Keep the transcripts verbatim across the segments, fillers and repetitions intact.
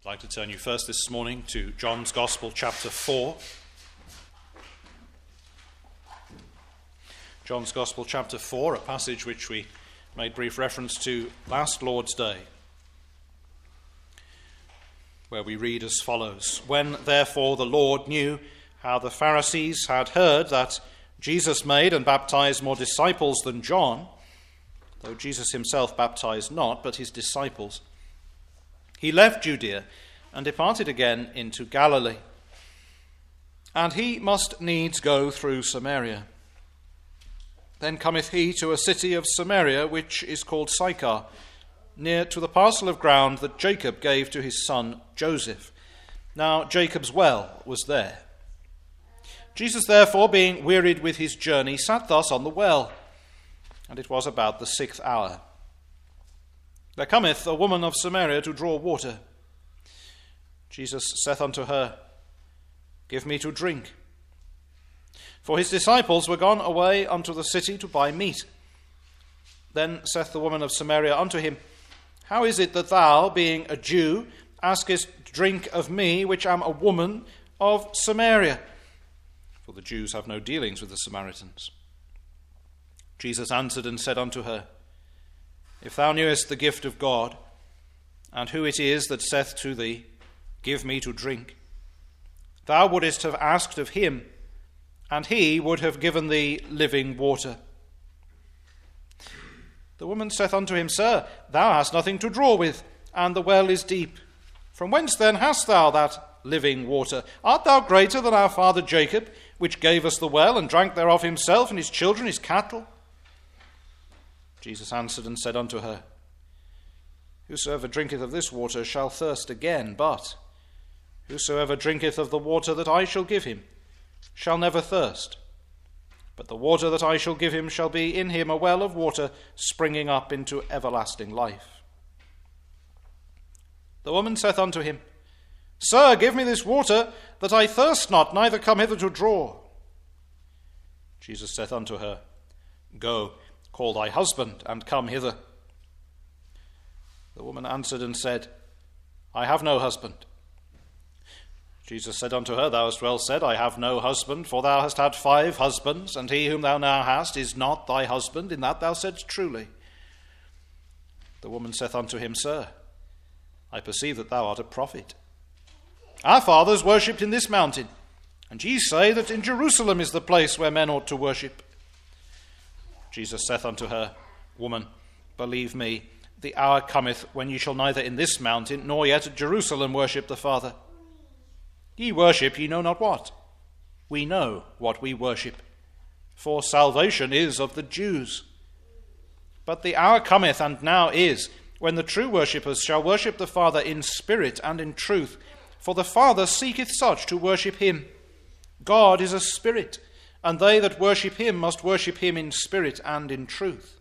I'd like to turn you first this morning to John's Gospel, chapter four. John's Gospel, chapter four, a passage which we made brief reference to last Lord's Day, where we read as follows. When, therefore, the Lord knew how the Pharisees had heard that Jesus made and baptized more disciples than John, though Jesus himself baptized not, but his disciples, he left Judea and departed again into Galilee. And he must needs go through Samaria. Then cometh he to a city of Samaria, which is called Sychar, near to the parcel of ground that Jacob gave to his son Joseph. Now Jacob's well was there. Jesus, therefore, being wearied with his journey, sat thus on the well, and it was about the sixth hour. There cometh a woman of Samaria to draw water. Jesus saith unto her, Give me to drink. For his disciples were gone away unto the city to buy meat. Then saith the woman of Samaria unto him, How is it that thou, being a Jew, askest drink of me, which am a woman of Samaria? For the Jews have no dealings with the Samaritans. Jesus answered and said unto her, If thou knewest the gift of God, and who it is that saith to thee, Give me to drink, thou wouldest have asked of him, and he would have given thee living water. The woman saith unto him, Sir, thou hast nothing to draw with, and the well is deep. From whence then hast thou that living water? Art thou greater than our father Jacob, which gave us the well, and drank thereof himself, and his children, his cattle? Jesus answered and said unto her, Whosoever drinketh of this water shall thirst again, but whosoever drinketh of the water that I shall give him shall never thirst. But the water that I shall give him shall be in him a well of water springing up into everlasting life. The woman saith unto him, Sir, give me this water, that I thirst not, neither come hither to draw. Jesus saith unto her, Go, call thy husband, and come hither. The woman answered and said, I have no husband. Jesus said unto her, Thou hast well said, I have no husband, for thou hast had five husbands, and he whom thou now hast is not thy husband, in that thou saidst truly. The woman saith unto him, Sir, I perceive that thou art a prophet. Our fathers worshipped in this mountain, and ye say that in Jerusalem is the place where men ought to worship. Jesus saith unto her, Woman, believe me, the hour cometh when ye shall neither in this mountain nor yet at Jerusalem worship the Father. Ye worship ye know not what. We know what we worship, for salvation is of the Jews. But the hour cometh, and now is, when the true worshippers shall worship the Father in spirit and in truth, for the Father seeketh such to worship him. God is a spirit, and they that worship him must worship him in spirit and in truth.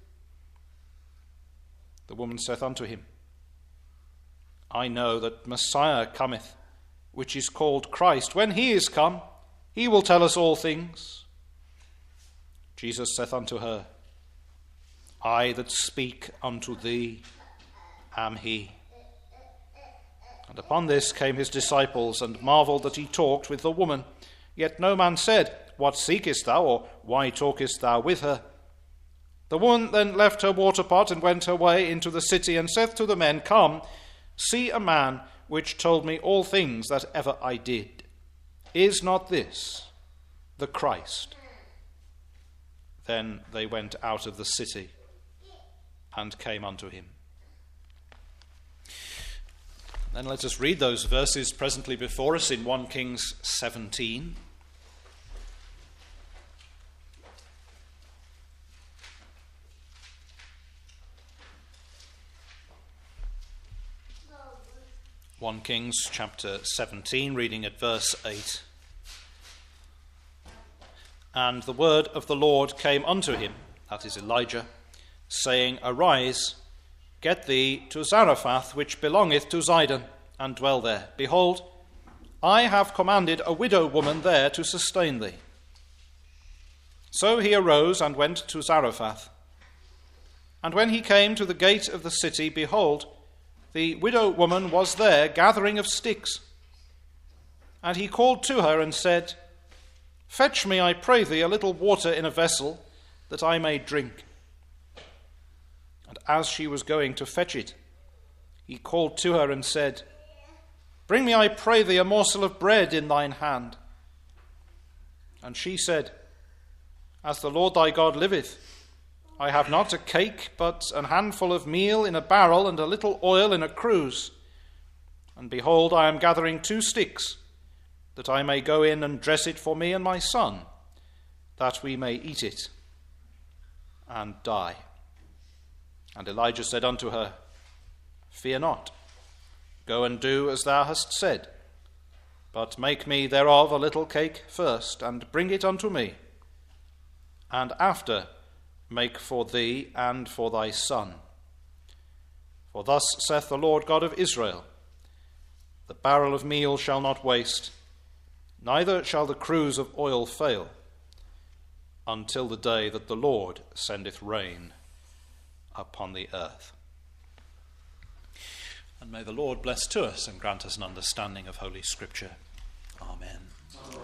The woman saith unto him, I know that Messiah cometh, which is called Christ. When he is come, he will tell us all things. Jesus saith unto her, I that speak unto thee am he. And upon this came his disciples, and marveled that he talked with the woman. Yet no man said, What seekest thou? Or why talkest thou with her? The woman then left her water pot, and went her way into the city, and saith to the men, Come, see a man which told me all things that ever I did. Is not this the Christ? Then they went out of the city and came unto him. Then let us read those verses presently before us in First Kings seventeen. First Kings chapter seventeen, reading at verse eight. And the word of the Lord came unto him, that is Elijah, saying, Arise, get thee to Zarephath, which belongeth to Zidon, and dwell there. Behold, I have commanded a widow woman there to sustain thee. So he arose and went to Zarephath. And when he came to the gate of the city, behold, the widow woman was there gathering of sticks. And he called to her and said, Fetch me, I pray thee, a little water in a vessel, that I may drink. And as she was going to fetch it, he called to her and said, Bring me, I pray thee, a morsel of bread in thine hand. And she said, As the Lord thy God liveth, I have not a cake, but an handful of meal in a barrel, and a little oil in a cruse. And behold, I am gathering two sticks, that I may go in and dress it for me and my son, that we may eat it and die. And Elijah said unto her, Fear not, go and do as thou hast said, but make me thereof a little cake first, and bring it unto me, and after make for thee and for thy son. For thus saith the Lord God of Israel, The barrel of meal shall not waste, neither shall the cruse of oil fail, until the day that the Lord sendeth rain upon the earth. And may the Lord bless to us and grant us an understanding of Holy Scripture. Amen. Amen.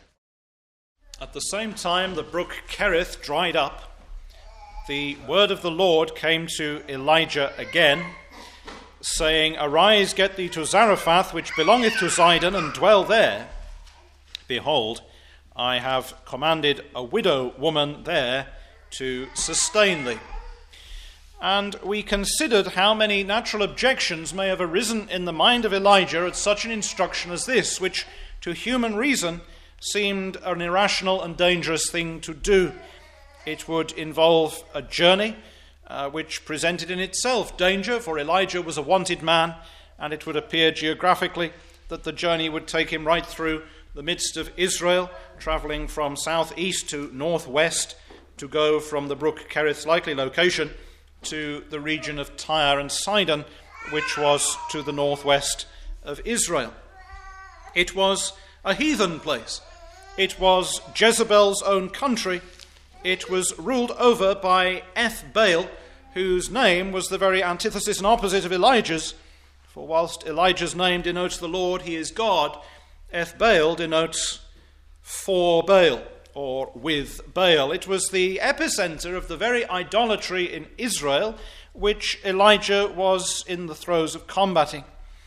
At the same time the brook Kerith dried up, the word of the Lord came to Elijah again, saying, Arise, get thee to Zarephath, which belongeth to Zidon, and dwell there. Behold, I have commanded a widow woman there to sustain thee. And we considered how many natural objections may have arisen in the mind of Elijah at such an instruction as this, which to human reason seemed an irrational and dangerous thing to do. It would involve a journey uh, which presented in itself danger, for Elijah was a wanted man, and it would appear geographically that the journey would take him right through the midst of Israel, travelling from southeast to northwest to go from the brook Kerith's likely location to the region of Tyre and Sidon, which was to the northwest of Israel. It was a heathen place. It was Jezebel's own country. It was ruled over by Ethbaal, whose name was the very antithesis and opposite of Elijah's. For whilst Elijah's name denotes the Lord, he is God, Ethbaal denotes for Baal, or with Baal. It was the epicenter of the very idolatry in Israel, which Elijah was in the throes of combating.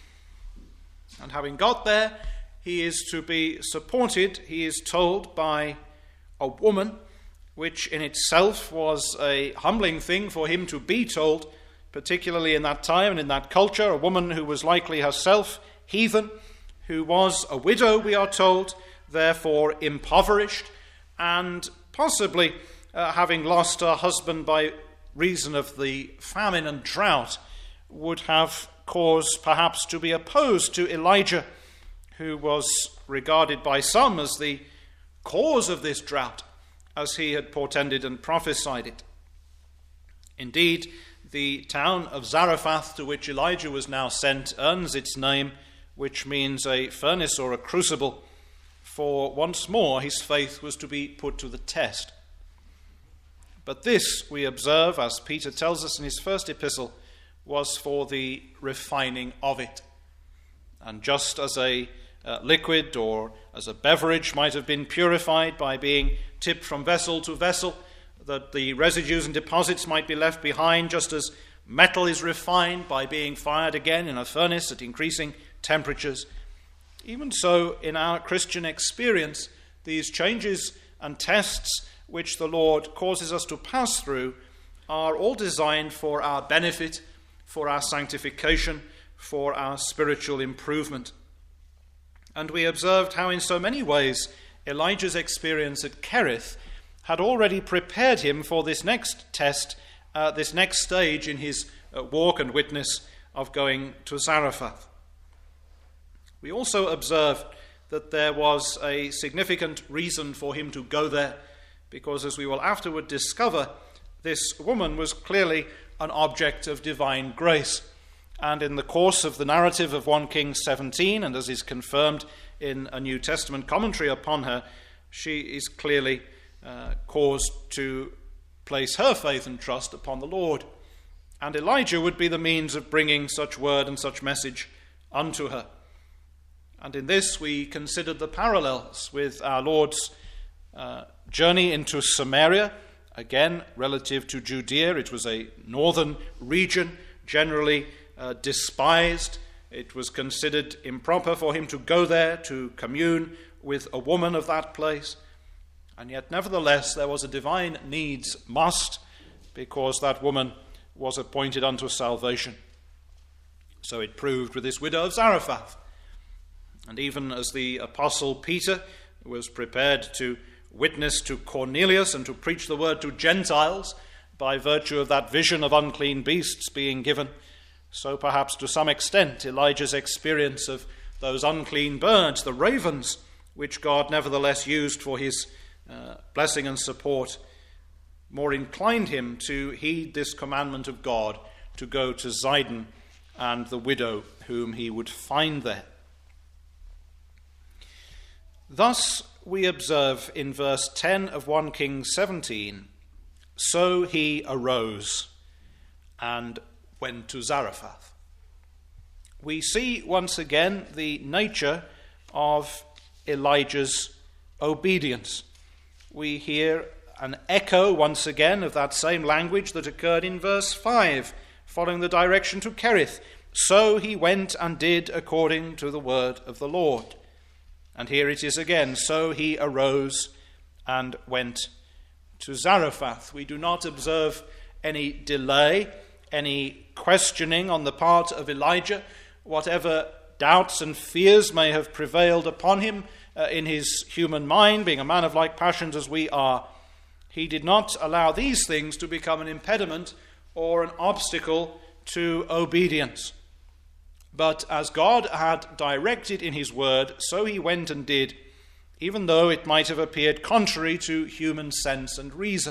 And having got there, he is to be supported, he is told, by a woman, which in itself was a humbling thing for him to be told, particularly in that time and in that culture, a woman who was likely herself heathen, who was a widow, we are told, therefore impoverished, and possibly uh, having lost her husband by reason of the famine and drought, would have cause perhaps to be opposed to Elijah, who was regarded by some as the cause of this drought, as he had portended and prophesied it. Indeed, the town of Zarephath, to which Elijah was now sent, earns its name, which means a furnace or a crucible, for once more his faith was to be put to the test. But this, we observe, as Peter tells us in his first epistle, was for the refining of it. And just as a uh, liquid or as a beverage might have been purified by being tipped from vessel to vessel, that the residues and deposits might be left behind, just as metal is refined by being fired again in a furnace at increasing temperatures, even so in our Christian experience, these changes and tests which the Lord causes us to pass through are all designed for our benefit, for our sanctification, for our spiritual improvement. And we observed how in so many ways Elijah's experience at Kerith had already prepared him for this next test, uh, this next stage in his uh, walk and witness of going to Zarephath. We also observed that there was a significant reason for him to go there, because as we will afterward discover, this woman was clearly an object of divine grace. And in the course of the narrative of First Kings seventeen, and as is confirmed in a New Testament commentary upon her, she is clearly uh, caused to place her faith and trust upon the Lord. and Elijah would be the means of bringing such word and such message unto her. And in this we considered the parallels with our Lord's uh, journey into Samaria. Again, relative to Judea, it was a northern region, generally uh, despised. It was considered improper for him to go there to commune with a woman of that place. And yet, nevertheless, there was a divine needs must, because that woman was appointed unto salvation. So it proved with this widow of Zarephath. And even as the apostle Peter was prepared to witness to Cornelius and to preach the word to Gentiles by virtue of that vision of unclean beasts being given, so perhaps to some extent Elijah's experience of those unclean birds, the ravens, which God nevertheless used for his uh, blessing and support, more inclined him to heed this commandment of God to go to Zidon and the widow whom he would find there. Thus we observe in verse ten of First Kings seventeen, so he arose and went to Zarephath. We see once again the nature of Elijah's obedience. We hear an echo once again of that same language that occurred in verse five, following the direction to Kerith. So he went and did according to the word of the Lord. And here it is again, so he arose and went to Zarephath. We do not observe any delay, any questioning on the part of Elijah, whatever doubts and fears may have prevailed upon him uh, in his human mind, being a man of like passions as we are. He did not allow these things to become an impediment or an obstacle to obedience. But as God had directed in his word, so he went and did, even though it might have appeared contrary to human sense and reason.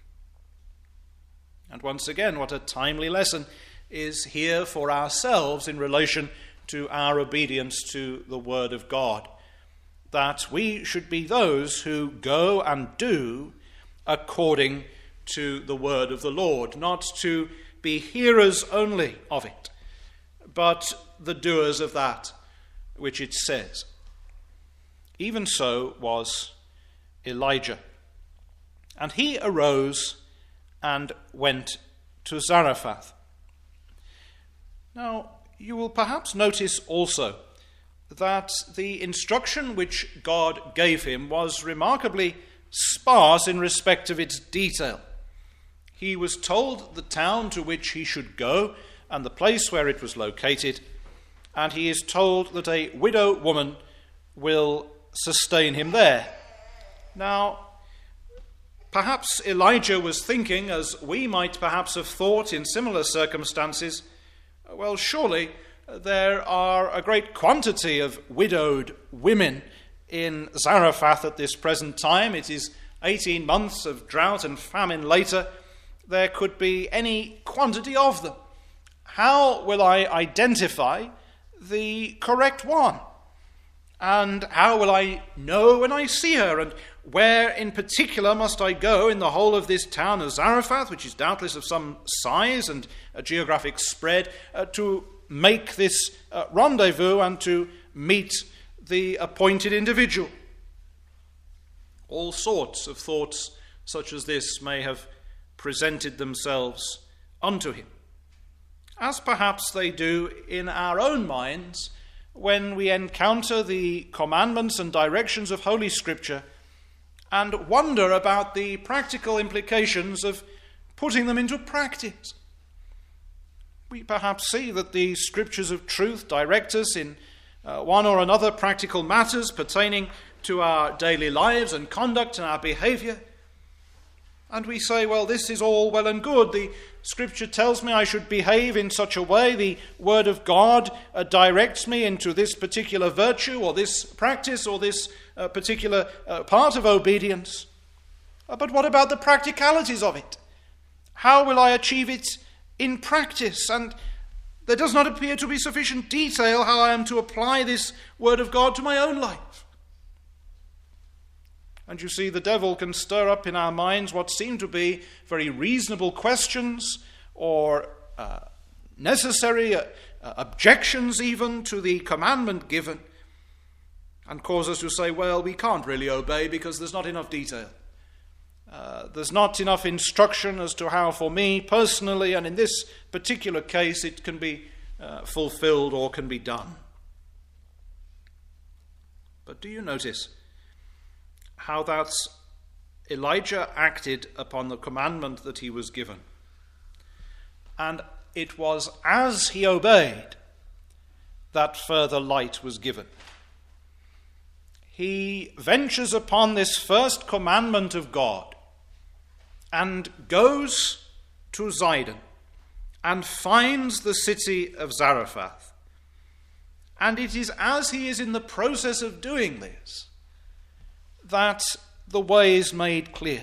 And once again, what a timely lesson is here for ourselves in relation to our obedience to the word of God, that we should be those who go and do according to the word of the Lord, not to be hearers only of it, but the doers of that which it says. Even so was Elijah. And he arose and went to Zarephath. Now, you will perhaps notice also that the instruction which God gave him was remarkably sparse in respect of its detail. He was told the town to which he should go and the place where it was located, and he is told that a widow woman will sustain him there. Now, perhaps Elijah was thinking, as we might perhaps have thought in similar circumstances, well, surely there are a great quantity of widowed women in Zarephath at this present time. It is eighteen months of drought and famine later. There could be any quantity of them. How will I identify the correct one? And how will I know when I see her? And where in particular must I go in the whole of this town of Zarephath, which is doubtless of some size and a geographic spread, uh, to make this uh, rendezvous and to meet the appointed individual? All sorts of thoughts such as this may have presented themselves unto him, as perhaps they do in our own minds when we encounter the commandments and directions of Holy Scripture and wonder about the practical implications of putting them into practice. We perhaps see that the Scriptures of truth direct us in uh, one or another practical matters pertaining to our daily lives and conduct and our behavior. And we say, well, this is all well and good. The Scripture tells me I should behave in such a way. The Word of God uh, directs me into this particular virtue or this practice or this uh, particular uh, part of obedience. Uh, but what about the practicalities of it? How will I achieve it in practice? And there does not appear to be sufficient detail how I am to apply this Word of God to my own life. And you see, the devil can stir up in our minds what seem to be very reasonable questions or uh, necessary, uh, uh, objections even to the commandment given, and cause us to say, well, we can't really obey because there's not enough detail. Uh, there's not enough instruction as to how, for me personally, and in this particular case, it can be uh, fulfilled or can be done. But do you notice how that's Elijah acted upon the commandment that he was given? And it was as he obeyed that further light was given. He ventures upon this first commandment of God and goes to Zidon and finds the city of Zarephath. And it is as he is in the process of doing this that the way is made clear.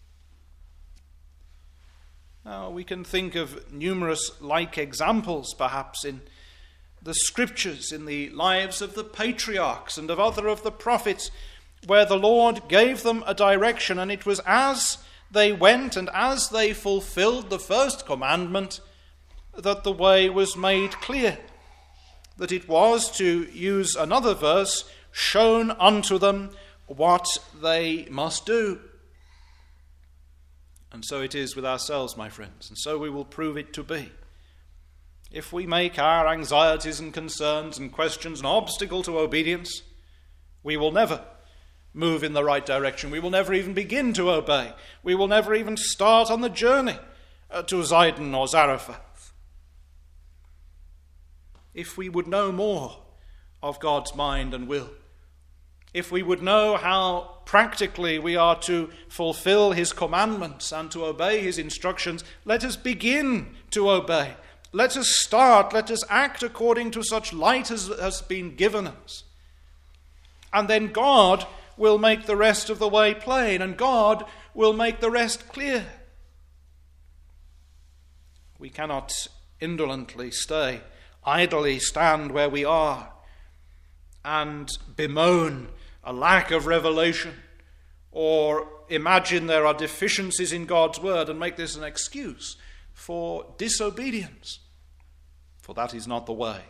Now, we can think of numerous like examples, perhaps, in the scriptures, in the lives of the patriarchs and of other of the prophets, where the Lord gave them a direction, and it was as they went and as they fulfilled the first commandment that the way was made clear, that it was, to use another verse, shown unto them what they must do. And so it is with ourselves, my friends, and so we will prove it to be. If we make our anxieties and concerns and questions an obstacle to obedience, we will never move in the right direction. We will never even begin to obey. We will never even start on the journey uh, to Zidon or Zarephath. If we would know more of God's mind and will, if we would know how practically we are to fulfill his commandments and to obey his instructions, let us begin to obey. Let us start, let us act according to such light as has been given us. And then God will make the rest of the way plain, and God will make the rest clear. We cannot indolently stay, idly stand where we are, and bemoan a lack of revelation, or imagine there are deficiencies in God's word and make this an excuse for disobedience, for that is not the way.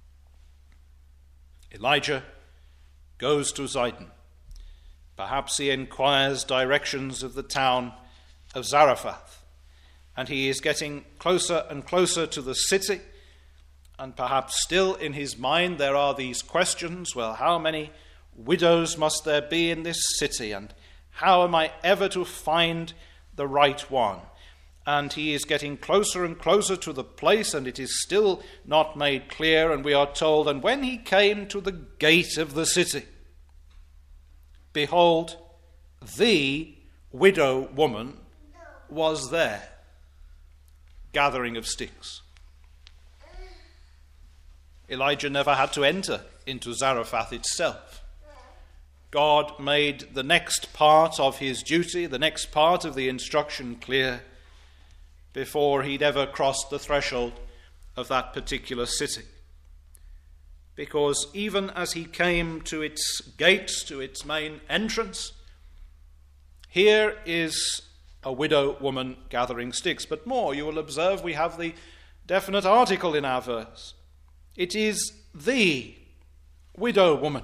Elijah goes to Zidon. Perhaps he inquires directions of the town of Zarephath, and he is getting closer and closer to the city, and perhaps still in his mind there are these questions, well, how many widows must there be in this city, and how am I ever to find the right one? And he is getting closer and closer to the place, and it is still not made clear, and we are told, and when he came to the gate of the city, behold, the widow woman was there, gathering of sticks. Elijah never had to enter into Zarephath itself. God made the next part of his duty, the next part of the instruction clear, before he'd ever crossed the threshold of that particular city. Because even as he came to its gates, to its main entrance, here is a widow woman gathering sticks. But more, you will observe we have the definite article in our verse. It is the widow woman.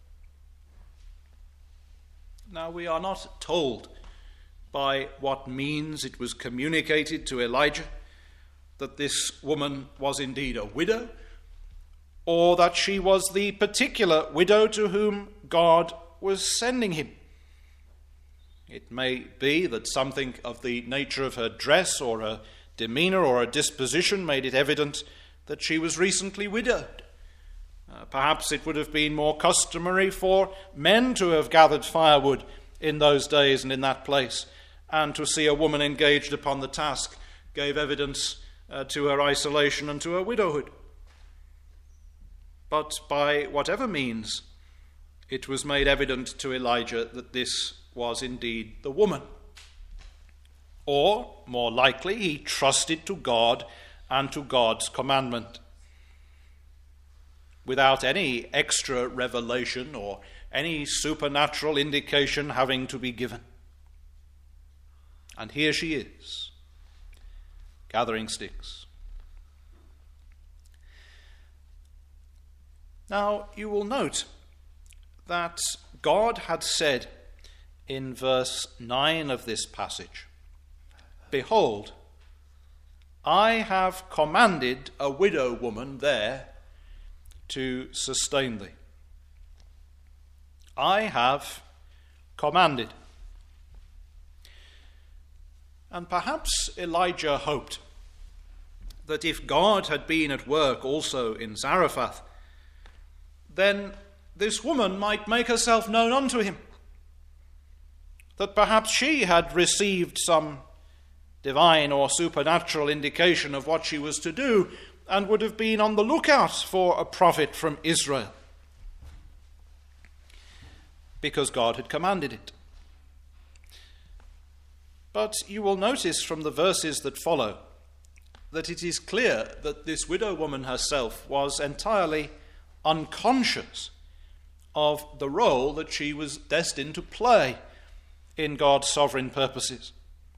Now, we are not told by what means it was communicated to Elijah that this woman was indeed a widow, or that she was the particular widow to whom God was sending him. It may be that something of the nature of her dress or her demeanor or her disposition made it evident that she was recently widowed. Uh, perhaps it would have been more customary for men to have gathered firewood in those days and in that place, and to see a woman engaged upon the task gave evidence uh, to her isolation and to her widowhood. But by whatever means, it was made evident to Elijah that this was indeed the woman. Or, more likely, he trusted to God and to God's commandment, without any extra revelation or any supernatural indication having to be given. And here she is, gathering sticks. Now, you will note that God had said in verse nine of this passage, "Behold, I have commanded a widow woman there to sustain thee." I have commanded. And perhaps Elijah hoped that if God had been at work also in Zarephath, then this woman might make herself known unto him, that perhaps she had received some divine or supernatural indication of what she was to do and would have been on the lookout for a prophet from Israel, because God had commanded it. But you will notice from the verses that follow that it is clear that this widow woman herself was entirely unconscious of the role that she was destined to play in God's sovereign purposes.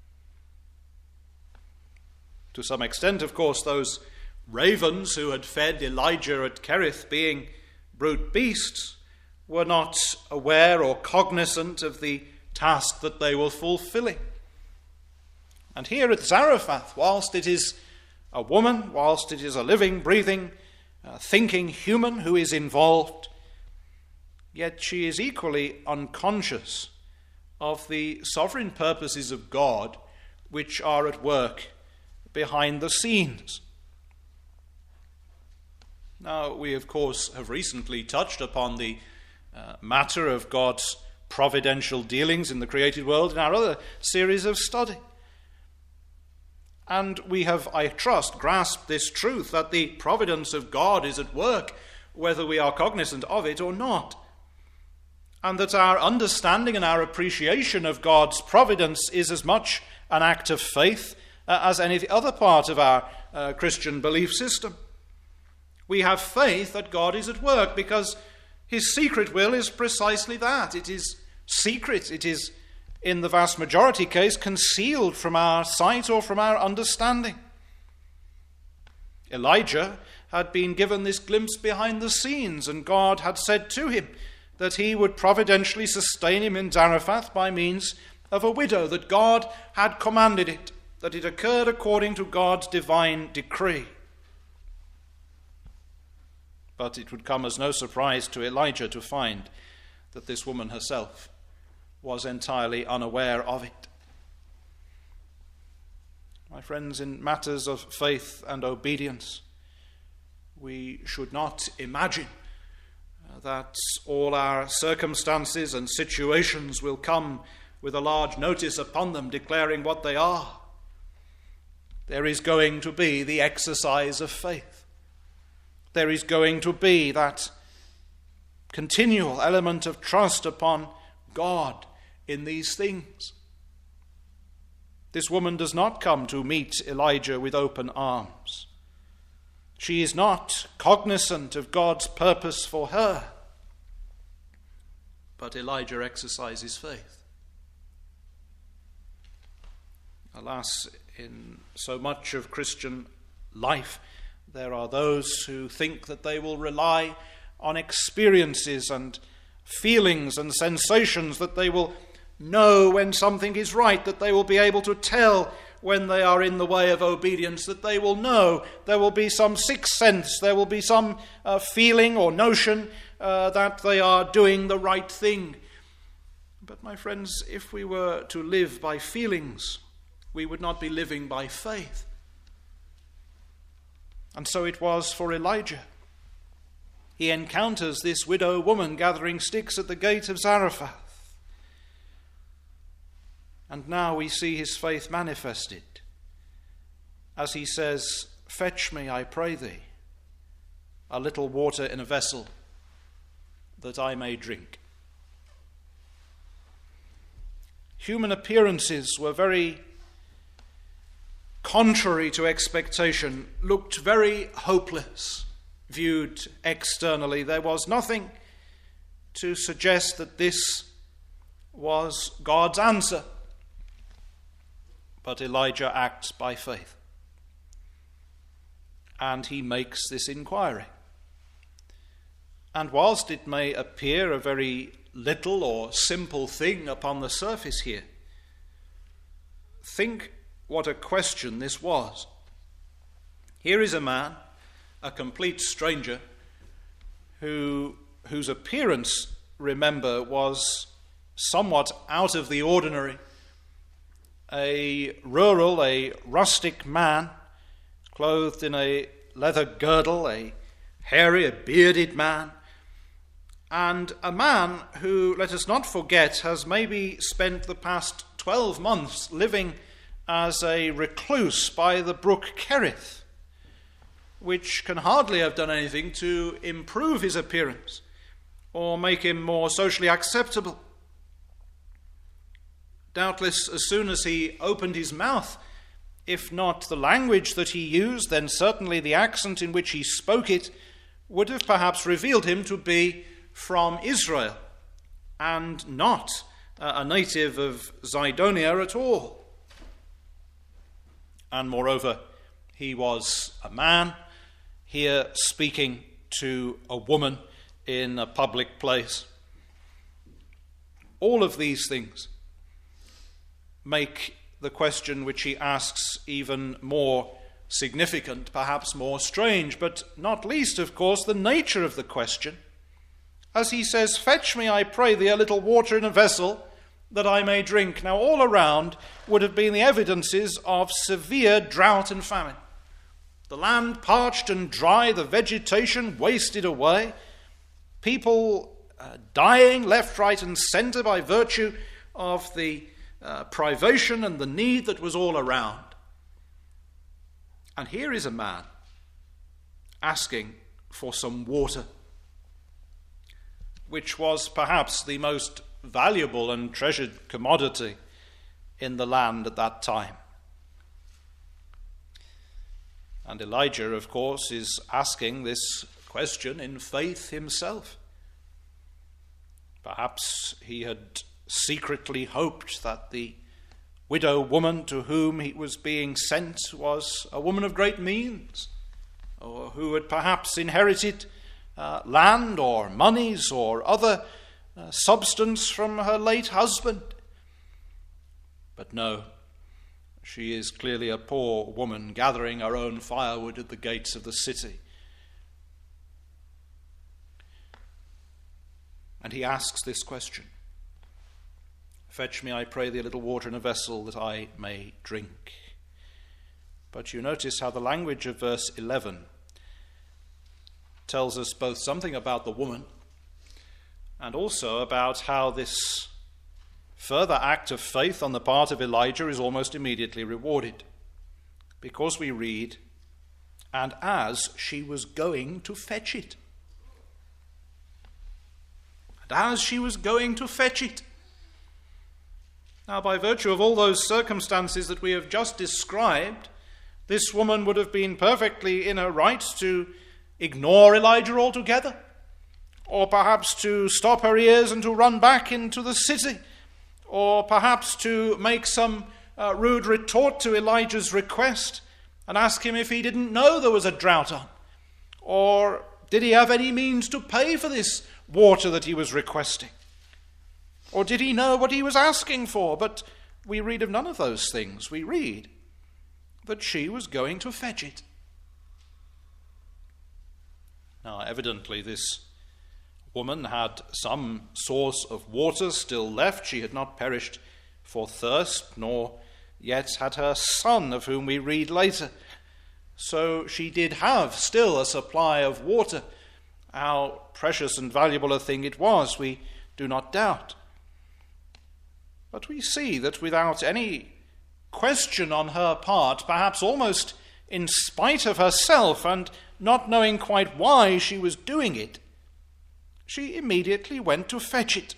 To some extent, of course, those ravens who had fed Elijah at Kerith, being brute beasts, were not aware or cognizant of the task that they were fulfilling. And here at Zarephath, whilst it is a woman, whilst it is a living, breathing, uh, thinking human who is involved, yet she is equally unconscious of the sovereign purposes of God which are at work behind the scenes. Now, we of course have recently touched upon the uh, matter of God's providential dealings in the created world in our other series of study. And we have, I trust, grasped this truth that the providence of God is at work, whether we are cognizant of it or not. And that our understanding and our appreciation of God's providence is as much an act of faith uh, as any other part of our uh, Christian belief system. We have faith that God is at work because his secret will is precisely that. It is secret. It is, in the vast majority case, concealed from our sight or from our understanding. Elijah had been given this glimpse behind the scenes, and God had said to him that he would providentially sustain him in Zarephath by means of a widow, that God had commanded it, that it occurred according to God's divine decree. But it would come as no surprise to Elijah to find that this woman herself was entirely unaware of it. My friends, in matters of faith and obedience, we should not imagine that all our circumstances and situations will come with a large notice upon them declaring what they are. There is going to be the exercise of faith. There is going to be that continual element of trust upon God in these things. This woman does not come to meet Elijah with open arms. She is not cognizant of God's purpose for her. But Elijah exercises faith. Alas, in so much of Christian life, there are those who think that they will rely on experiences and feelings and sensations, that they will know when something is right, that they will be able to tell when they are in the way of obedience, that they will know. There will be some sixth sense, there will be some uh, feeling or notion uh, that they are doing the right thing. But my friends, if we were to live by feelings, we would not be living by faith. And so it was for Elijah. He encounters this widow woman gathering sticks at the gate of Zarephath. And now we see his faith manifested as he says, "Fetch me, I pray thee, a little water in a vessel, that I may drink." Human appearances were very contrary to expectation, looked very hopeless, viewed externally. There was nothing to suggest that this was God's answer. But Elijah acts by faith. And he makes this inquiry. And whilst it may appear a very little or simple thing upon the surface here, think what a question this was. Here is a man, a complete stranger, who whose appearance, remember, was somewhat out of the ordinary. A rural, a rustic man, clothed in a leather girdle, a hairy, a bearded man, and a man who, let us not forget, has maybe spent the past twelve months living as a recluse by the brook Kerith, which can hardly have done anything to improve his appearance or make him more socially acceptable. Doubtless, as soon as he opened his mouth, if not the language that he used, then certainly the accent in which he spoke it would have perhaps revealed him to be from Israel and not a native of Zidonia at all. And moreover, he was a man here speaking to a woman in a public place. All of these things make the question which he asks even more significant, perhaps more strange, but not least, of course, the nature of the question. As he says, "Fetch me, I pray thee, a little water in a vessel, that I may drink." Now, all around would have been the evidences of severe drought and famine. The land parched and dry, the vegetation wasted away, people uh, dying left, right, and centre by virtue of the uh, privation and the need that was all around. And here is a man asking for some water, which was perhaps the most valuable and treasured commodity in the land at that time. And Elijah, of course, is asking this question in faith himself. Perhaps he had secretly hoped that the widow woman to whom he was being sent was a woman of great means, or who had perhaps inherited uh, land or monies or other uh, substance from her late husband. But no, she is clearly a poor woman gathering her own firewood at the gates of the city. And he asks this question: "Fetch me, I pray thee, a little water in a vessel, that I may drink." But you notice how the language of verse eleven tells us both something about the woman and also about how this further act of faith on the part of Elijah is almost immediately rewarded. Because we read, "And as she was going to fetch it." And as she was going to fetch it. Now, by virtue of all those circumstances that we have just described, this woman would have been perfectly in her right to ignore Elijah altogether, or perhaps to stop her ears and to run back into the city, or perhaps to make some uh, rude retort to Elijah's request and ask him if he didn't know there was a drought on, or did he have any means to pay for this water that he was requesting, or did he know what he was asking for? But we read of none of those things. We read that she was going to fetch it. Now, evidently, this woman had some source of water still left. She had not perished for thirst, nor yet had her son, of whom we read later. So she did have still a supply of water. How precious and valuable a thing it was, we do not doubt. But we see that without any question on her part, perhaps almost in spite of herself and not knowing quite why she was doing it, she immediately went to fetch it.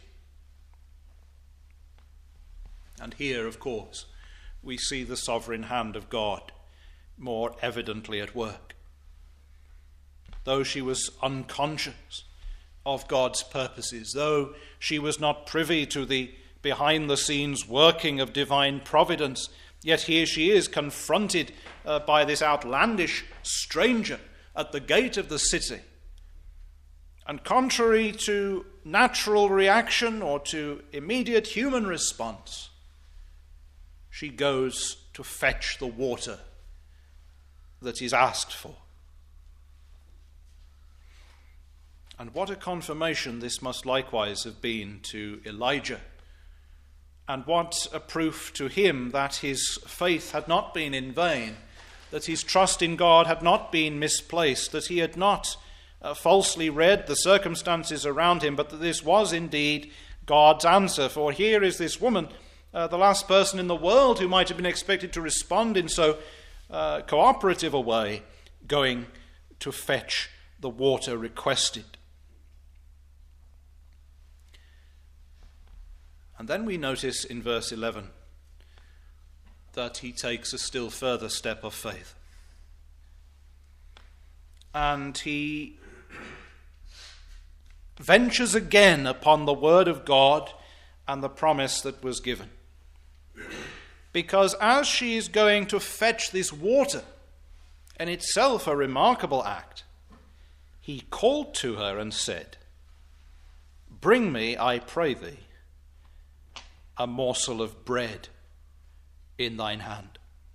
And here, of course, we see the sovereign hand of God more evidently at work. Though she was unconscious of God's purposes, though she was not privy to the behind-the-scenes working of divine providence, yet here she is confronted uh, by this outlandish stranger at the gate of the city. And contrary to natural reaction or to immediate human response, she goes to fetch the water that is asked for. And what a confirmation this must likewise have been to Elijah, and what a proof to him that his faith had not been in vain, that his trust in God had not been misplaced, that he had not uh, falsely read the circumstances around him, but that this was indeed God's answer. For here is this woman, uh, the last person in the world who might have been expected to respond in so uh, cooperative a way, going to fetch the water requested. And then we notice in verse eleven that he takes a still further step of faith. And he ventures again upon the word of God and the promise that was given. Because as she is going to fetch this water, in itself a remarkable act, he called to her and said, "Bring me, I pray thee, a morsel of bread in thine hand."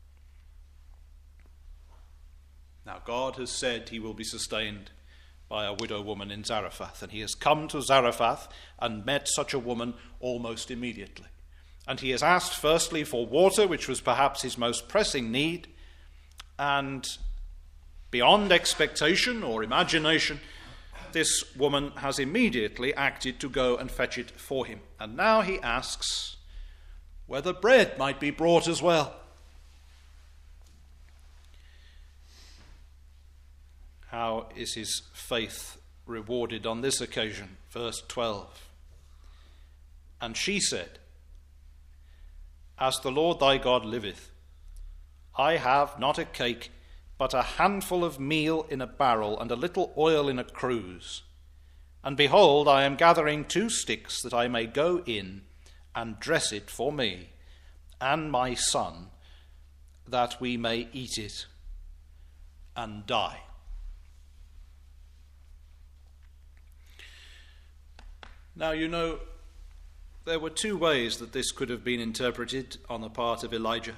Now God has said he will be sustained by a widow woman in Zarephath, and he has come to Zarephath and met such a woman almost immediately. And he has asked firstly for water, which was perhaps his most pressing need, and beyond expectation or imagination, this woman has immediately acted to go and fetch it for him. And now he asks whether bread might be brought as well. How is his faith rewarded on this occasion? Verse twelve. And she said, "As the Lord thy God liveth, I have not a cake, but a handful of meal in a barrel, and a little oil in a cruse. And behold, I am gathering two sticks, that I may go in and dress it for me and my son, that we may eat it and die." Now, you know, there were two ways that this could have been interpreted on the part of Elijah.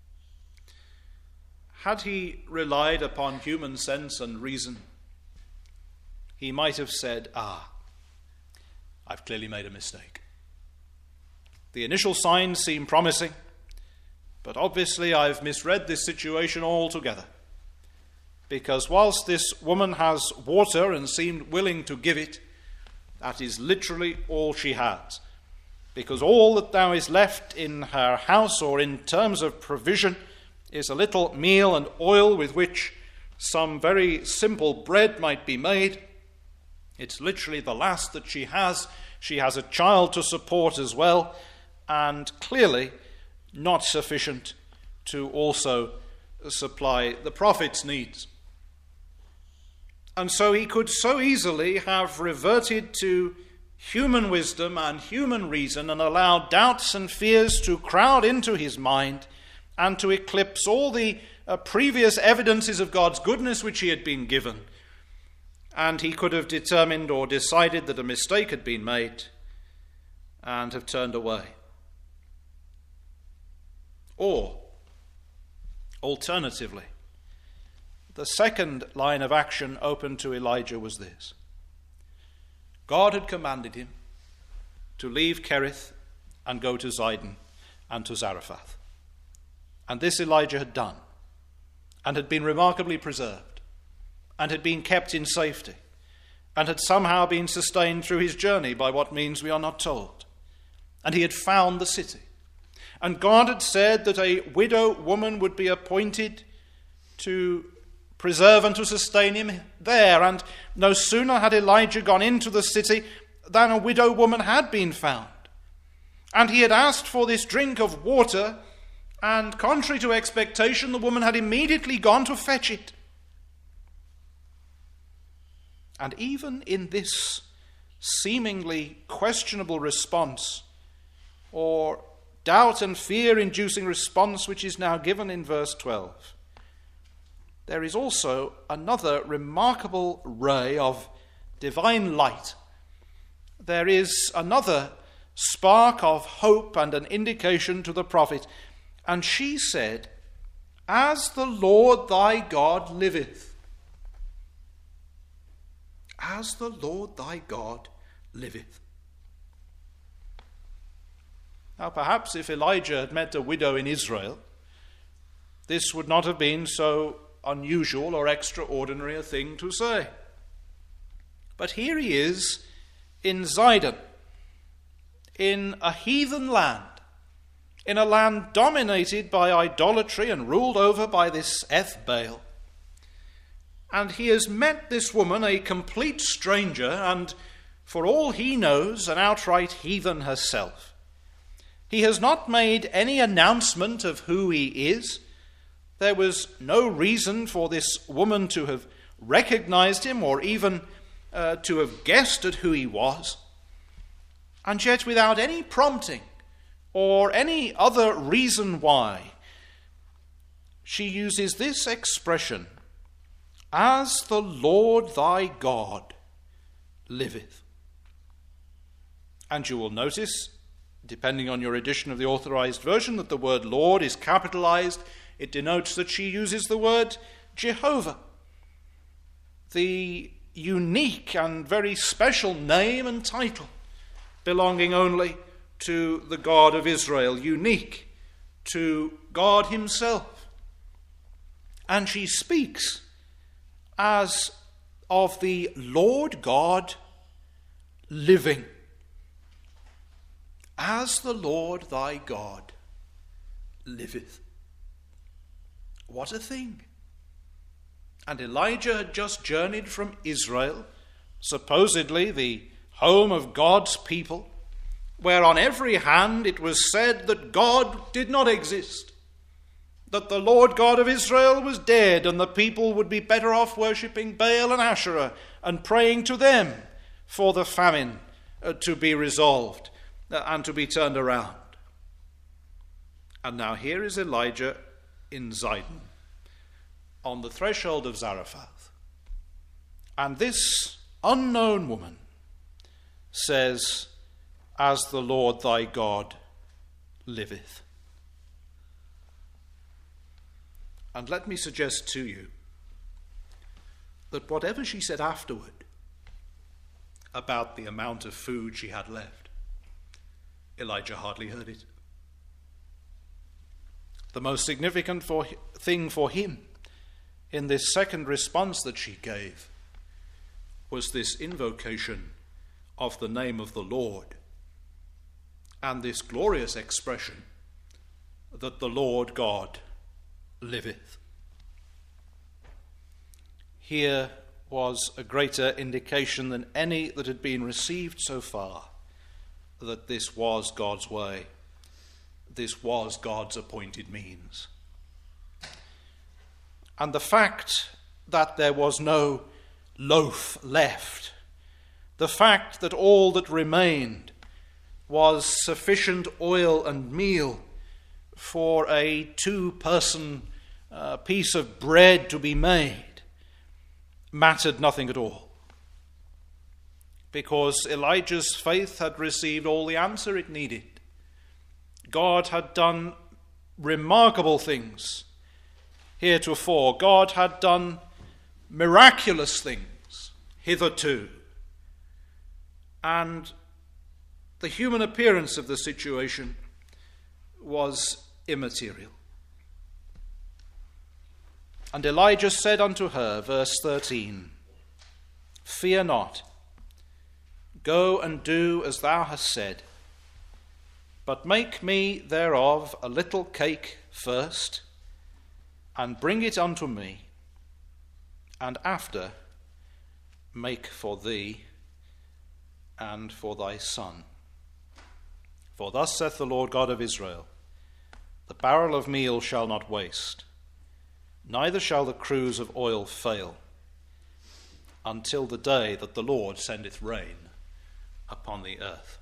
Had he relied upon human sense and reason, he might have said, ah, I've clearly made a mistake. The initial signs seem promising, but obviously I've misread this situation altogether. Because whilst this woman has water and seemed willing to give it, that is literally all she has. Because all that now is left in her house, or in terms of provision, is a little meal and oil with which some very simple bread might be made. It's literally the last that she has. She has a child to support as well, and clearly not sufficient to also supply the prophet's needs. And so he could so easily have reverted to human wisdom and human reason and allowed doubts and fears to crowd into his mind and to eclipse all the uh, previous evidences of God's goodness which he had been given. And he could have determined or decided that a mistake had been made and have turned away. Or, alternatively, the second line of action open to Elijah was this. God had commanded him to leave Kerith and go to Zidon and to Zarephath. And this Elijah had done, and had been remarkably preserved, and had been kept in safety, and had somehow been sustained through his journey by what means we are not told. And he had found the city. And God had said that a widow woman would be appointed to preserve and to sustain him there. And no sooner had Elijah gone into the city than a widow woman had been found. And he had asked for this drink of water, and contrary to expectation, the woman had immediately gone to fetch it. And even in this seemingly questionable response, or doubt and fear-inducing response which is now given in verse twelve, there is also another remarkable ray of divine light, there is another spark of hope and an indication to the prophet. And she said, "As the Lord thy God liveth." As the Lord thy God liveth. Now perhaps if Elijah had met a widow in Israel, this would not have been so unusual or extraordinary a thing to say. But here he is in Zidon, in a heathen land, in a land dominated by idolatry and ruled over by this Ethbaal. And he has met this woman, a complete stranger, and for all he knows, an outright heathen herself. He has not made any announcement of who he is. There was no reason for this woman to have recognized him or even uh, to have guessed at who he was. And yet, without any prompting or any other reason why, she uses this expression, "As the Lord thy God liveth." And you will notice, depending on your edition of the Authorized Version, that the word Lord is capitalized. It denotes that she uses the word Jehovah, the unique and very special name and title belonging only to the God of Israel, unique to God himself. And she speaks as of the Lord God living. As the Lord thy God liveth. What a thing! And Elijah had just journeyed from Israel, supposedly the home of God's people, where on every hand it was said that God did not exist, that the Lord God of Israel was dead, and the people would be better off worshipping Baal and Asherah and praying to them for the famine uh, to be resolved uh, and to be turned around. And now here is Elijah in Zidon, on the threshold of Zarephath. And this unknown woman says, "As the Lord thy God liveth." And let me suggest to you that whatever she said afterward about the amount of food she had left, Elijah hardly heard it. The most significant for, thing for him in this second response that she gave was this invocation of the name of the Lord and this glorious expression that the Lord God liveth. Here was a greater indication than any that had been received so far that this was God's way. This was God's appointed means. And the fact that there was no loaf left, the fact that all that remained was sufficient oil and meal for a two-person uh, piece of bread to be made, mattered nothing at all. Because Elijah's faith had received all the answer it needed. God had done remarkable things heretofore. God had done miraculous things hitherto. And the human appearance of the situation was immaterial. And Elijah said unto her, verse thirteen, "Fear not, go and do as thou hast said, but make me thereof a little cake first, and bring it unto me, and after make for thee and for thy son. For thus saith the Lord God of Israel, the barrel of meal shall not waste, neither shall the cruse of oil fail, until the day that the Lord sendeth rain upon the earth."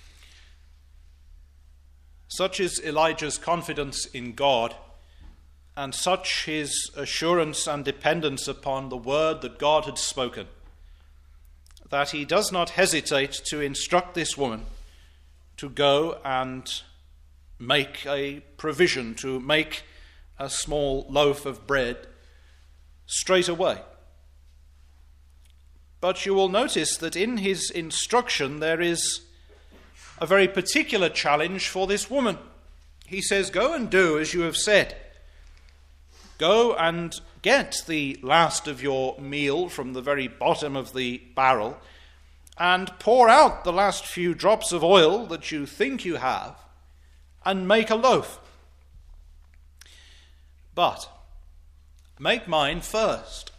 Such is Elijah's confidence in God and such his assurance and dependence upon the word that God had spoken, that he does not hesitate to instruct this woman to go and make a provision, to make a small loaf of bread straight away. But you will notice that in his instruction there is a very particular challenge for this woman. He says, go and do as you have said. Go and get the last of your meal from the very bottom of the barrel and pour out the last few drops of oil that you think you have and make a loaf. But make mine first,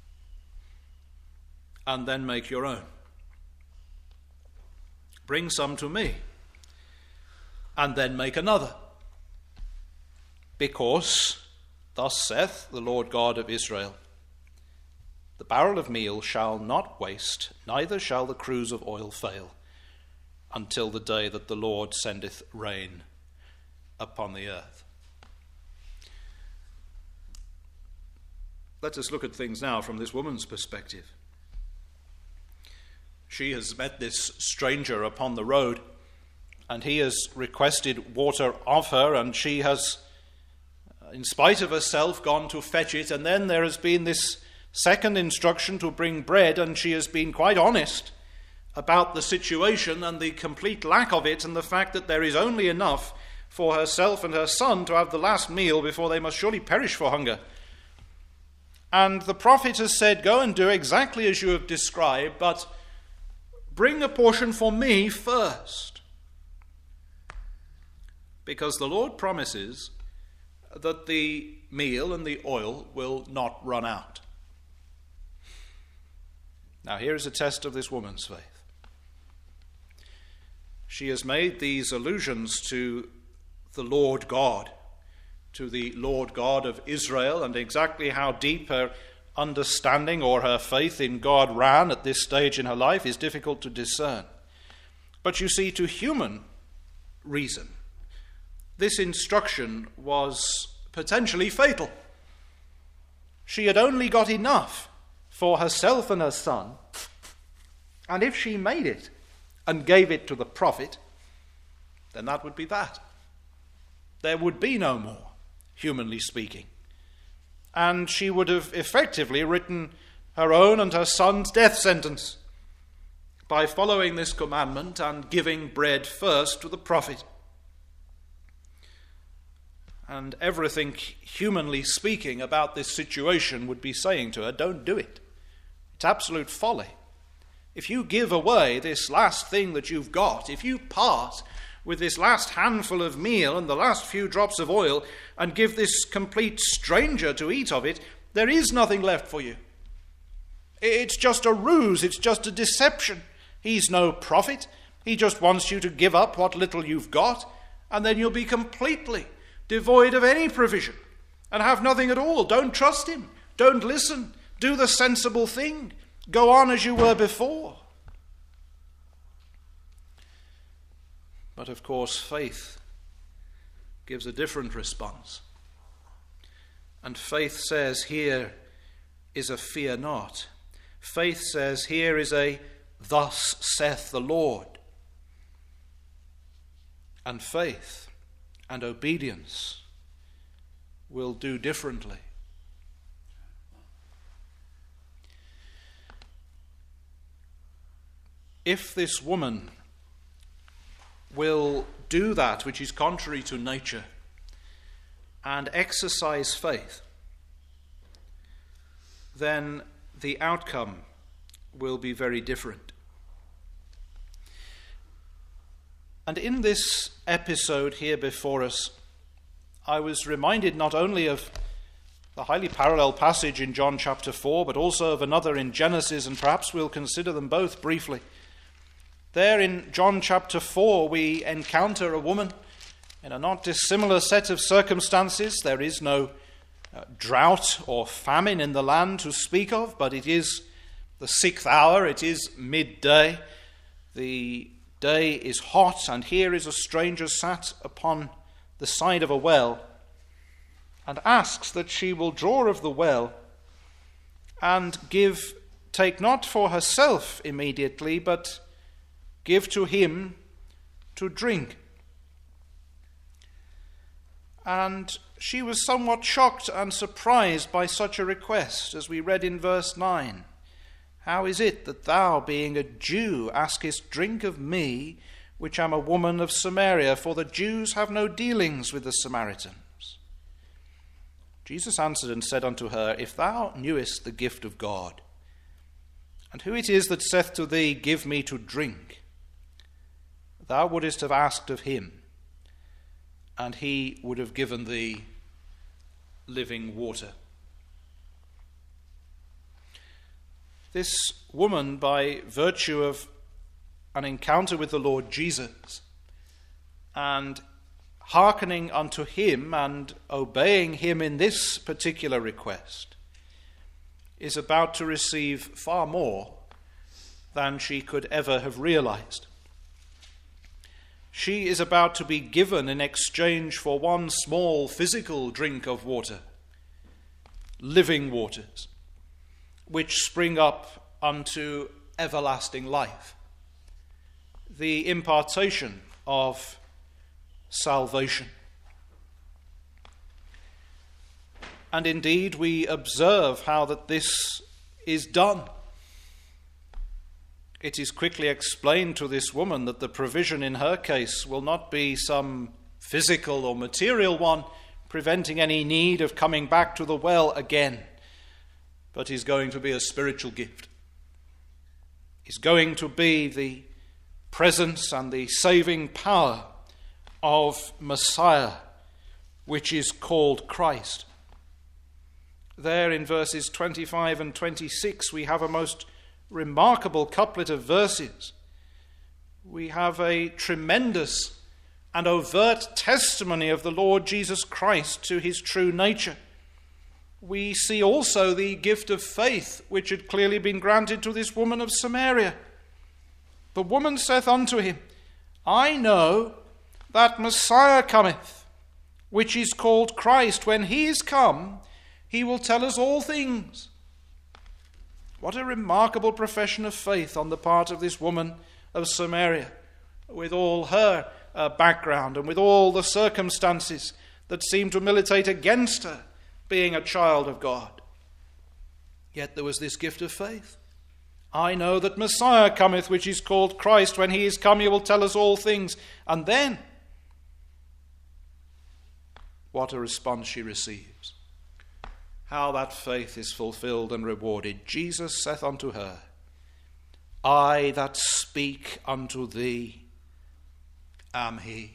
and then make your own. Bring some to me, and then make another. Because, thus saith the Lord God of Israel, the barrel of meal shall not waste, neither shall the cruse of oil fail, until the day that the Lord sendeth rain upon the earth. Let us look at things now from this woman's perspective. She has met this stranger upon the road, and he has requested water of her, and she has, in spite of herself, gone to fetch it. And then there has been this second instruction to bring bread, and she has been quite honest about the situation and the complete lack of it, and the fact that there is only enough for herself and her son to have the last meal before they must surely perish for hunger. And the prophet has said, go and do exactly as you have described, but bring a portion for me first. Because the Lord promises that the meal and the oil will not run out. Now here is a test of this woman's faith. She has made these allusions to the Lord God, to the Lord God of Israel, and exactly how deep her understanding or her faith in God ran at this stage in her life is difficult to discern. But you see, to human reason, this instruction was potentially fatal. She had only got enough for herself and her son, and if she made it and gave it to the prophet, then that would be that. There would be no more, humanly speaking. And she would have effectively written her own and her son's death sentence by following this commandment and giving bread first to the prophet. And everything, humanly speaking, about this situation would be saying to her, don't do it. It's absolute folly. If you give away this last thing that you've got, if you part with this last handful of meal and the last few drops of oil and give this complete stranger to eat of it, there is nothing left for you. It's just a ruse, it's just a deception. He's no prophet. He just wants you to give up what little you've got, and then you'll be completely devoid of any provision and have nothing at all. Don't trust him. Don't listen. Do the sensible thing. Go on as you were before. But of course, faith gives a different response. And faith says, here is a fear not. Faith says, here is a thus saith the Lord. And faith and obedience will do differently. If this woman will do that which is contrary to nature and exercise faith, then the outcome will be very different. And in this episode here before us, I was reminded not only of the highly parallel passage in John chapter four, but also of another in Genesis, and perhaps we'll consider them both briefly. There in John chapter four, we encounter a woman in a not dissimilar set of circumstances. There is no uh, drought or famine in the land to speak of, but it is the sixth hour, it is midday. The day is hot, and here is a stranger sat upon the side of a well. and asks that she will draw of the well and give, take not for herself immediately, but give to him to drink. And she was somewhat shocked and surprised by such a request, as we read in verse nine. How is it that thou, being a Jew, askest drink of me, which am a woman of Samaria? For the Jews have no dealings with the Samaritans. Jesus answered and said unto her, If thou knewest the gift of God, and who it is that saith to thee, Give me to drink, thou wouldest have asked of him, and he would have given thee living water. This woman, by virtue of an encounter with the Lord Jesus, and hearkening unto him and obeying him in this particular request, is about to receive far more than she could ever have realized. She is about to be given in exchange for one small physical drink of water, living waters, which spring up unto everlasting life, the impartation of salvation. And indeed, we observe how that this is done. It is quickly explained to this woman that the provision in her case will not be some physical or material one, preventing any need of coming back to the well again, but is going to be a spiritual gift. Is going to be the presence and the saving power of Messiah, which is called Christ. There in verses twenty-five and twenty-six we have a most remarkable couplet of verses. We have a tremendous and overt testimony of the Lord Jesus Christ to his true nature. We see also the gift of faith which had clearly been granted to this woman of Samaria. The woman saith unto him, I know that Messiah cometh, which is called Christ. When he is come, he will tell us all things. What a remarkable profession of faith on the part of this woman of Samaria, with all her uh, background and with all the circumstances that seem to militate against her being a child of God. Yet there was this gift of faith. I know that Messiah cometh, which is called Christ. When he is come, he will tell us all things. And then, what a response she receives. How that faith is fulfilled and rewarded. Jesus saith unto her, I that speak unto thee am he.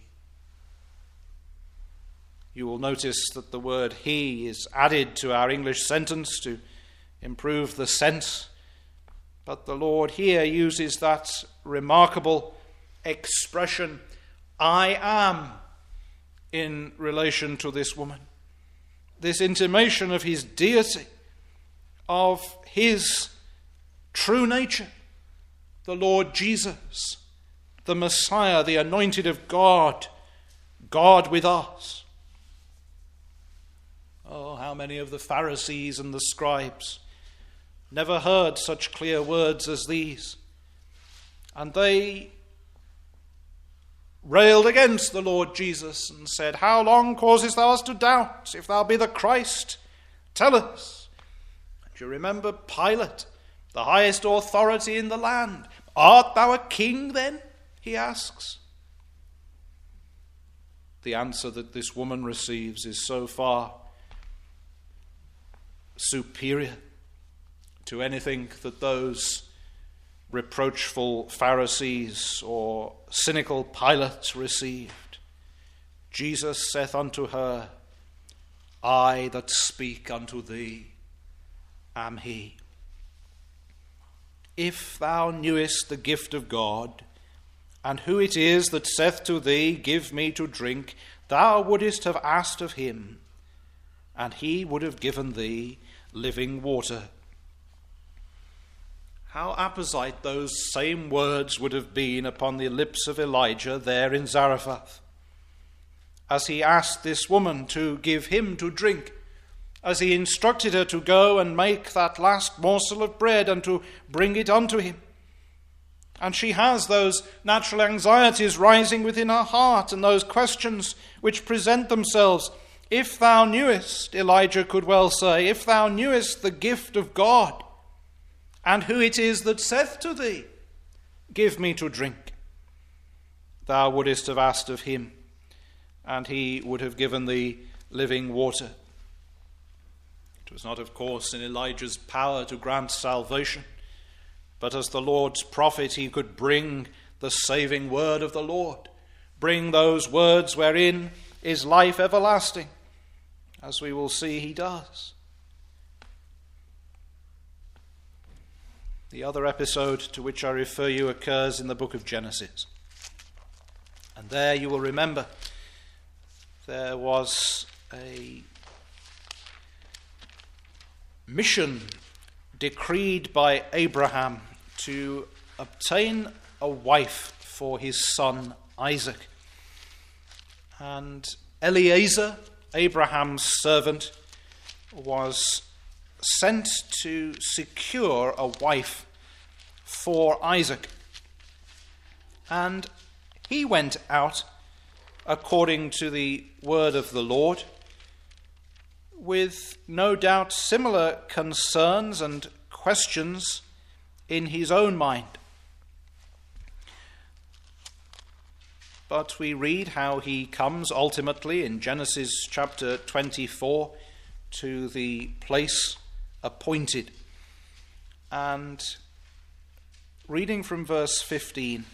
You will notice that the word he is added to our English sentence to improve the sense. But the Lord here uses that remarkable expression, I am, in relation to this woman. This intimation of his deity, of his true nature, the Lord Jesus, the Messiah, the anointed of God, God with us. Oh, how many of the Pharisees and the scribes never heard such clear words as these. And they railed against the Lord Jesus and said, How long causest thou us to doubt? If thou be the Christ, tell us. And you remember Pilate, the highest authority in the land. Art thou a king then? He asks. The answer that this woman receives is so far superior to anything that those reproachful Pharisees or cynical Pilate received. Jesus saith unto her, I that speak unto thee am he. If thou knewest the gift of God, and who it is that saith to thee, Give me to drink, thou wouldest have asked of him, and he would have given thee living water. How apposite those same words would have been upon the lips of Elijah there in Zarephath. as he asked this woman to give him to drink, as he instructed her to go and make that last morsel of bread and to bring it unto him. And she has those natural anxieties rising within her heart and those questions which present themselves. If thou knewest, Elijah could well say, if thou knewest the gift of God, and who it is that saith to thee, give me to drink, thou wouldest have asked of him, and he would have given thee living water. It was not, of course, in Elijah's power to grant salvation, but as the Lord's prophet he could bring the saving word of the Lord, bring those words wherein is life everlasting, as we will see he does. The other episode to which I refer you occurs in the book of Genesis. And there you will remember there was a mission decreed by Abraham to obtain a wife for his son Isaac. And Eliezer, Abraham's servant, was sent to secure a wife for Isaac. And he went out according to the word of the Lord, with no doubt similar concerns and questions in his own mind. But we read how he comes ultimately in Genesis chapter twenty-four to the place appointed. And reading from verse fifteen,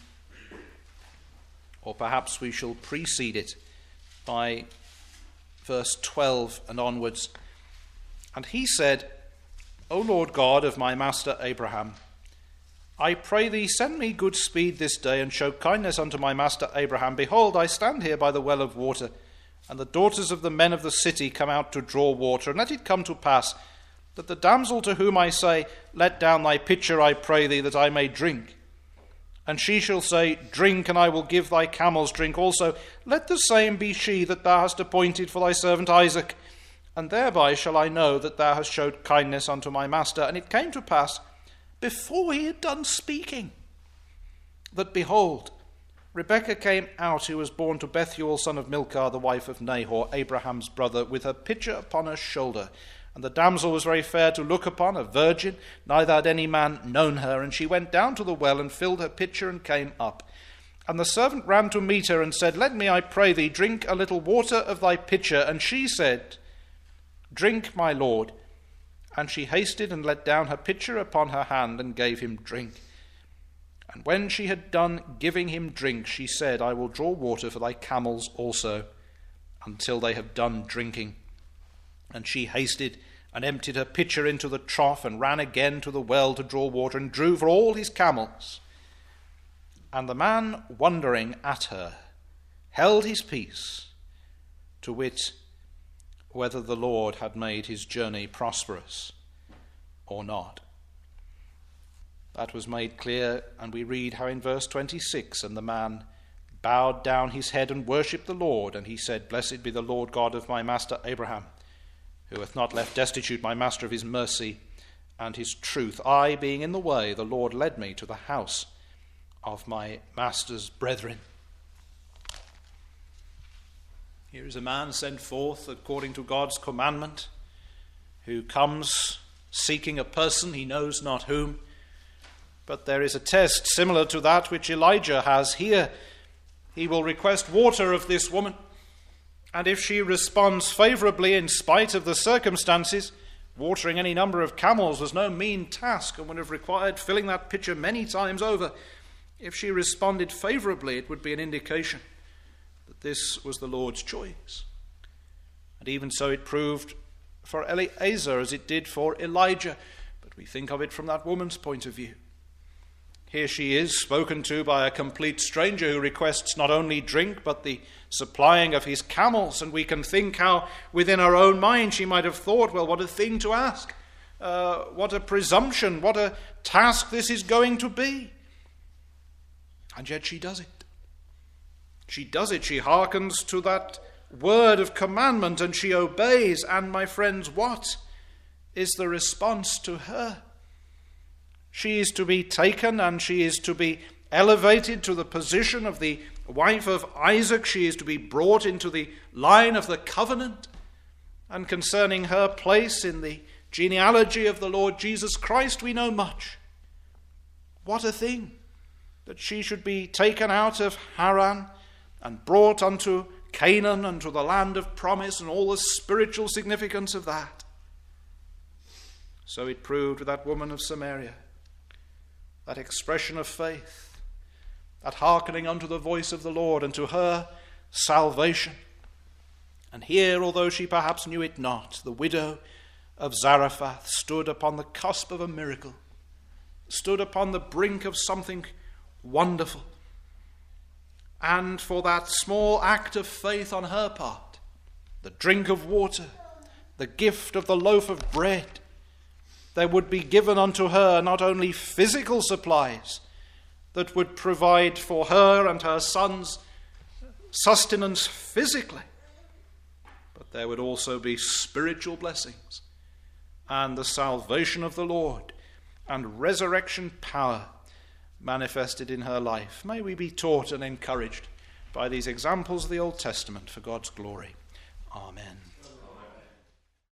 or perhaps we shall precede it by verse twelve and onwards. And he said, O Lord God of my master Abraham, I pray thee, send me good speed this day, and show kindness unto my master Abraham. Behold, I stand here by the well of water, and the daughters of the men of the city come out to draw water. And let it come to pass that the damsel to whom I say, Let down thy pitcher, I pray thee, that I may drink, and she shall say, Drink, and I will give thy camels drink also, let the same be she that thou hast appointed for thy servant Isaac. And thereby shall I know that thou hast showed kindness unto my master. And it came to pass, before he had done speaking, that behold, Rebekah came out, who was born to Bethuel, son of Milcah, the wife of Nahor, Abraham's brother, with her pitcher upon her shoulder. And the damsel was very fair to look upon, a virgin, neither had any man known her. And she went down to the well and filled her pitcher and came up. And the servant ran to meet her and said, Let me, I pray thee, drink a little water of thy pitcher. And she said, Drink, my lord. And she hasted and let down her pitcher upon her hand and gave him drink. And when she had done giving him drink, she said, I will draw water for thy camels also, until they have done drinking. And she hasted and emptied her pitcher into the trough, and ran again to the well to draw water, and drew for all his camels. And the man, wondering at her, held his peace, to wit, whether the Lord had made his journey prosperous or not. That was made clear, and we read how in verse twenty-six, and the man bowed down his head and worshipped the Lord, and he said, Blessed be the Lord God of my master Abraham, who hath not left destitute my master of his mercy and his truth. I, being in the way, the Lord led me to the house of my master's brethren. Here is a man sent forth according to God's commandment, who comes seeking a person, he knows not whom. But there is a test similar to that which Elijah has here. He will request water of this woman, and if she responds favorably in spite of the circumstances, watering any number of camels was no mean task and would have required filling that pitcher many times over. If she responded favorably, it would be an indication that this was the Lord's choice. And even so it proved for Eliezer as it did for Elijah. But we think of it from that woman's point of view. Here she is, spoken to by a complete stranger who requests not only drink, but the supplying of his camels. And we can think how within her own mind she might have thought, well, what a thing to ask. Uh, what a presumption, what a task this is going to be. And yet she does it. She does it. She hearkens to that word of commandment and she obeys. And my friends, what is the response to her? She is to be taken and she is to be elevated to the position of the wife of Isaac. She is to be brought into the line of the covenant. And concerning her place in the genealogy of the Lord Jesus Christ, we know much. What a thing that she should be taken out of Haran and brought unto Canaan, unto the land of promise, and all the spiritual significance of that. So it proved with that woman of Samaria, that expression of faith, that hearkening unto the voice of the Lord, and to her salvation. And here, although she perhaps knew it not, the widow of Zarephath stood upon the cusp of a miracle, stood upon the brink of something wonderful. And for that small act of faith on her part, the drink of water, the gift of the loaf of bread, there would be given unto her not only physical supplies that would provide for her and her sons sustenance physically, but there would also be spiritual blessings and the salvation of the Lord and resurrection power manifested in her life. May we be taught and encouraged by these examples of the Old Testament for God's glory. Amen.